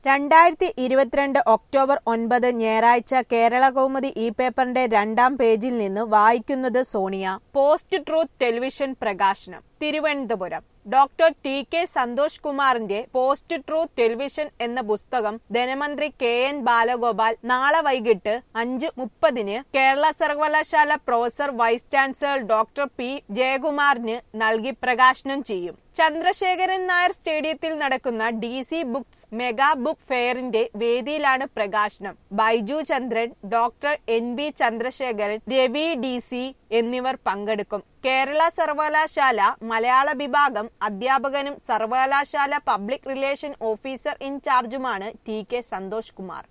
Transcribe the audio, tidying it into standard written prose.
2022 October 9 ഞായറാഴ്ച കേരളകൗമുദി ഈ പേപ്പറിന്റെ 2-ാം പേജിൽ നിന്ന് വായിക്കുന്നത് സോണിയ. പോസ്റ്റ് ട്രൂത്ത് ടെലിവിഷൻ പ്രകാശനം Thiruvananthapuram. Doctor T K Santhosh കുമാറിന്റെ പോസ്റ്റ് ട്രൂത്ത് ടെലിവിഷൻ എന്ന പുസ്തകം ധനമന്ത്രി കെ എൻ ബാലഗോപാൽ നാളെ വൈകിട്ട് 5:30 കേരള സർവകലാശാല professor vice chancellor doctor P ജയകുമാറിന് നൽകി പ്രകാശനം ചെയ്യും. ചന്ദ്രശേഖരൻ നായർ സ്റ്റേഡിയത്തിൽ നടക്കുന്ന DC ബുക്സ് മെഗാ ബുക്ക് ഫെയറിന്റെ വേദിയിലാണ് പ്രകാശനം. Baiju Chandran, doctor NB Chandrasekharan, Ravi DC എന്നിവർ പങ്കെടുക്കും. കേരള സർവകലാശാല മലയാള വിഭാഗം അധ്യാപകനും സർവകലാശാല പബ്ലിക് റിലേഷൻ ഓഫീസർ ഇൻചാർജുമാണ് ടി കെ സന്തോഷ് കുമാർ.